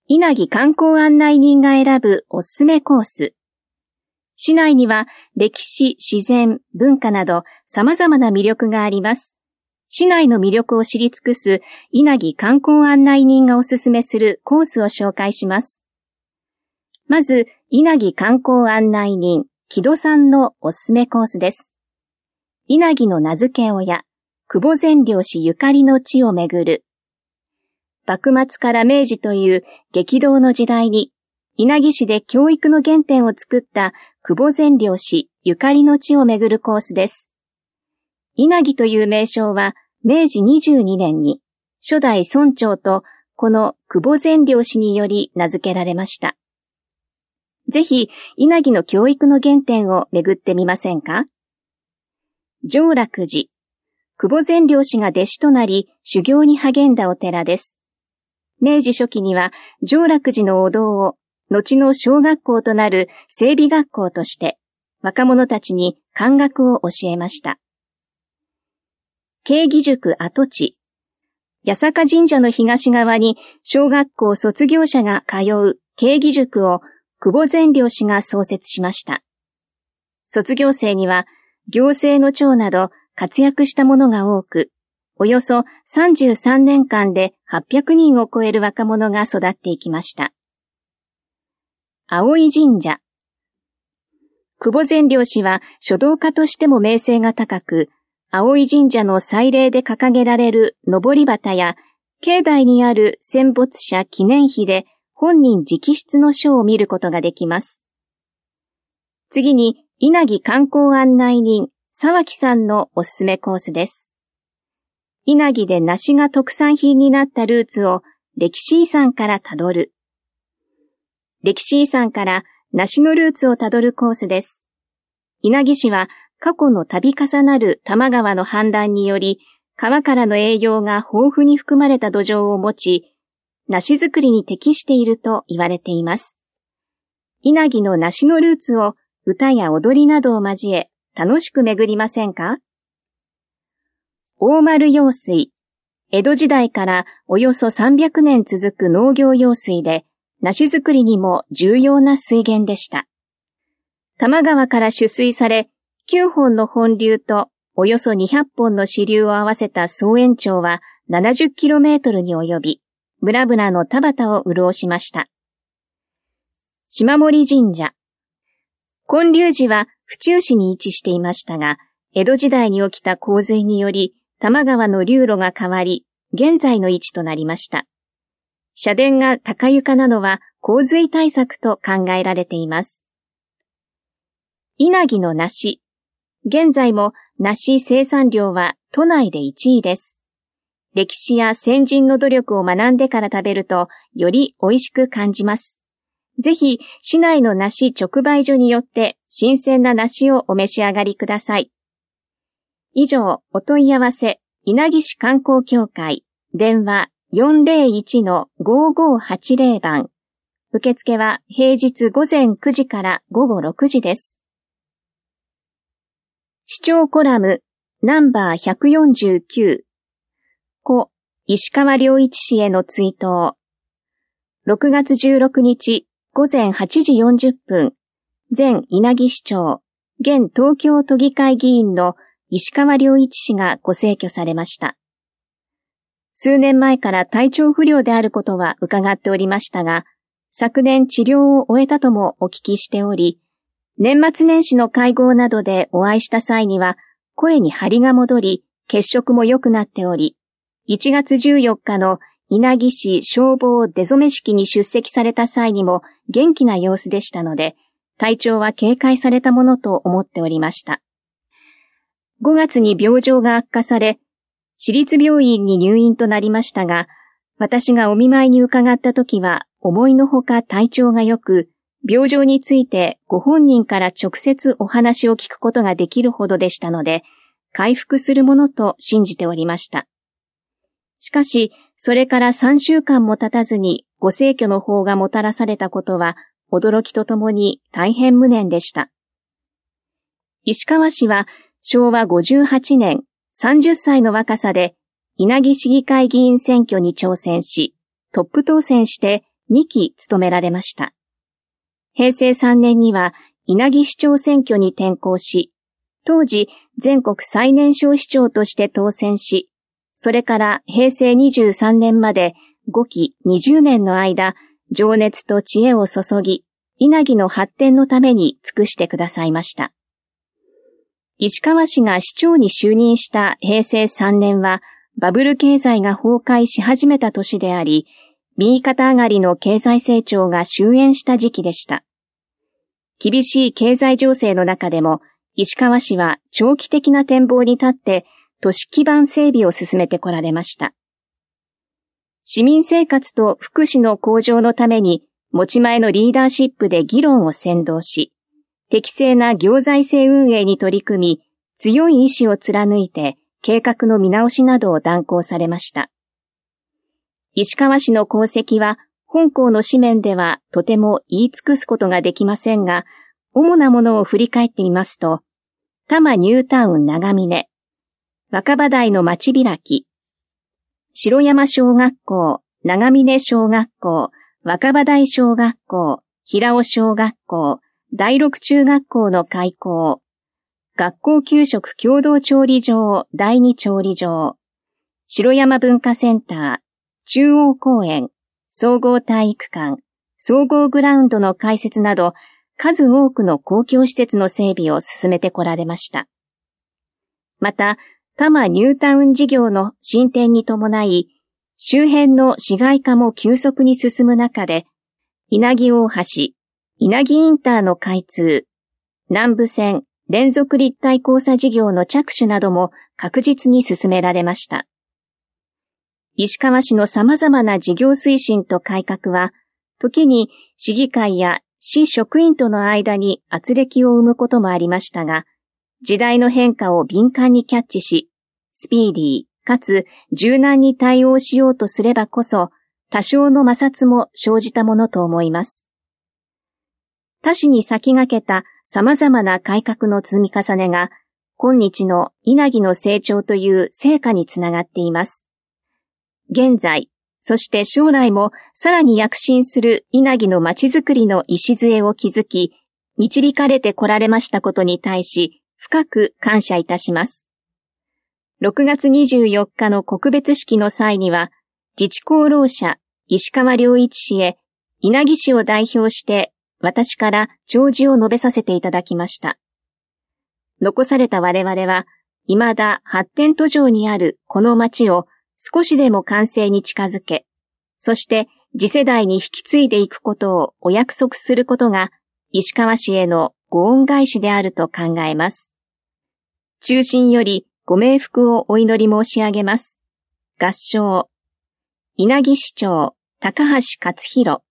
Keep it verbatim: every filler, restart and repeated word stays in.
稲城観光案内人が選ぶおすすめコース。市内には歴史、自然、文化など様々な魅力があります。市内の魅力を知り尽くす稲城観光案内人がおすすめするコースを紹介します。まず、稲城観光案内人、木戸さんのおすすめコースです。稲城の名付け親、久保善良氏ゆかりの地を巡る。幕末から明治という激動の時代に、稲城市で教育の原点を作った久保善良氏ゆかりの地を巡るコースです。稲城という名称は明治にじゅうにねんに初代村長とこの久保善良氏により名付けられました。ぜひ稲城の教育の原点を巡ってみませんか？常楽寺。久保善良氏が弟子となり修行に励んだお寺です。明治初期には常楽寺のお堂を後の小学校となる整備学校として若者たちに漢学を教えました。慶義塾跡地。八坂神社の東側に小学校卒業者が通う慶義塾を久保善良氏が創設しました。卒業生には行政の長など活躍した者が多く、およそさんじゅうさんねんかんではっぴゃくにんを超える若者が育っていきました。葵神社。久保善良氏は書道家としても名声が高く、葵神社の祭礼で掲げられる上り旗や、境内にある戦没者記念碑で本人直筆の書を見ることができます。次に、稲城観光案内人、沢木さんのおすすめコースです。稲城で梨が特産品になったルーツを歴史遺産からたどる。歴史遺産から梨のルーツをたどるコースです。稲城市は過去の度重なる多摩川の氾濫により、川からの栄養が豊富に含まれた土壌を持ち、梨作りに適していると言われています。稲城の梨のルーツを歌や踊りなどを交え、楽しく巡りませんか？大丸用水。江戸時代からおよそさんびゃくねん続く農業用水で、梨作りにも重要な水源でした。多摩川から取水され、きゅうほんの本流とおよそにひゃっぽんの支流を合わせた総延長は ななじゅっキロメートル に及び、村々の田畑を潤しました。島森神社。建立時は府中市に位置していましたが、江戸時代に起きた洪水により、多摩川の流路が変わり、現在の位置となりました。社殿が高床なのは洪水対策と考えられています。稲城の梨。現在も梨生産量は都内でいちいです。歴史や先人の努力を学んでから食べるとより美味しく感じます。ぜひ市内の梨直売所によって新鮮な梨をお召し上がりください。以上、お問い合わせ、稲城市観光協会、電話 よんぜろいちのごごはちぜろ 番。受付は平日午前くじから午後ろくじです。市長コラムナンバーひゃくよんじゅうきゅう。故石川良一氏への追悼。ろくがつじゅうろくにち午前はちじよんじゅっぷん、前稲城市長、現東京都議会議員の石川良一氏がご逝去されました。数年前から体調不良であることは伺っておりましたが、昨年治療を終えたともお聞きしており、年末年始の会合などでお会いした際には、声に張りが戻り、血色も良くなっており、いちがつじゅうよっかの稲城市消防出初め式に出席された際にも元気な様子でしたので、体調は警戒されたものと思っておりました。ごがつに病状が悪化され、市立病院に入院となりましたが、私がお見舞いに伺った時は思いのほか体調が良く、病状についてご本人から直接お話を聞くことができるほどでしたので、回復するものと信じておりました。しかし、それからさんしゅうかんも経たずにご逝去の報がもたらされたことは、驚きとともに大変無念でした。石川氏はしょうわごじゅうはちねん、さんじゅっさいの若さで稲城市議会議員選挙に挑戦し、トップ当選してにき務められました。へいせいさんねんには稲城市長選挙に転向し、当時全国最年少市長として当選し、それからへいせいにじゅうさんねんまでごきにじゅうねんの間、情熱と知恵を注ぎ、稲城の発展のために尽くしてくださいました。石川氏が市長に就任したへいせいさんねんは、バブル経済が崩壊し始めた年であり、右肩上がりの経済成長が終焉した時期でした。厳しい経済情勢の中でも、石川氏は長期的な展望に立って、都市基盤整備を進めてこられました。市民生活と福祉の向上のために、持ち前のリーダーシップで議論を先導し、適正な行財政運営に取り組み、強い意志を貫いて計画の見直しなどを断行されました。石川氏の功績は、本校の紙面ではとても言い尽くすことができませんが、主なものを振り返ってみますと、多摩ニュータウン長峰、若葉台の町開き、城山小学校、長峰小学校、若葉台小学校、平尾小学校、第六中学校の開校、学校給食共同調理場第二調理場、城山文化センター、中央公園、総合体育館、総合グラウンドの開設など、数多くの公共施設の整備を進めてこられました。また、多摩ニュータウン事業の進展に伴い、周辺の市街化も急速に進む中で、稲城大橋、稲城インターの開通、南武線連続立体交差事業の着手なども確実に進められました。石川市の様々な事業推進と改革は、時に市議会や市職員との間に軋轢を生むこともありましたが、時代の変化を敏感にキャッチし、スピーディーかつ柔軟に対応しようとすればこそ、多少の摩擦も生じたものと思います。他市に先駆けた様々な改革の積み重ねが、今日の稲城の成長という成果につながっています。現在、そして将来もさらに躍進する稲城の街づくりの礎を築き、導かれてこられましたことに対し、深く感謝いたします。ろくがつにじゅうよっかの告別式の際には、自治功労者石川良一氏へ稲城市を代表して私から弔辞を述べさせていただきました。残された我々は、未だ発展途上にあるこの町を少しでも完成に近づけ、そして次世代に引き継いでいくことをお約束することが石川市へのご恩返しであると考えます。衷心よりご冥福をお祈り申し上げます。合唱、稲城市長高橋克弘